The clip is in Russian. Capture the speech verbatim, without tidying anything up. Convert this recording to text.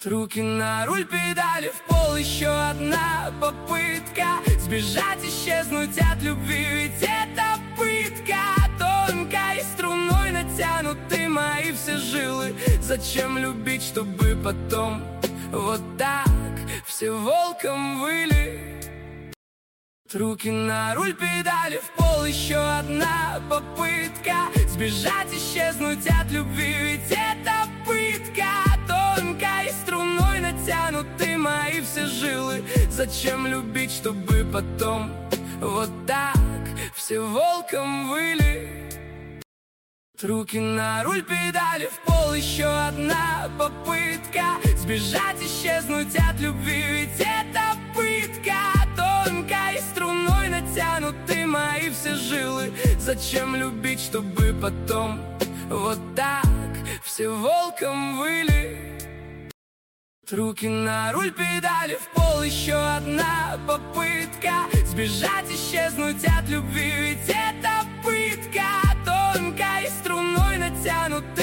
Руки на руль, педали в пол, еще одна попытка сбежать, исчезнуть от любви, ведь это пытка. Тонкой струной натянуты мои все жилы. Зачем любить, чтобы потом вот так все волком выли? Руки на руль, педали в пол, еще одна попытка сбежать, исчезнуть от любви, ведь это пытка. Тонкой струной натянуты мои все жилы. Зачем любить, чтобы потом вот так все волком выли? Руки на руль, педали в пол, еще одна попытка сбежать, исчезнуть от любви, ведь это пытка. Тонкой струной натянуты мои все жилы. Зачем любить, чтобы потом вот так все волком выли? Руки на руль, педали в пол, еще одна попытка сбежать, исчезнуть от любви, ведь это пытка. Тонкой струной натянуты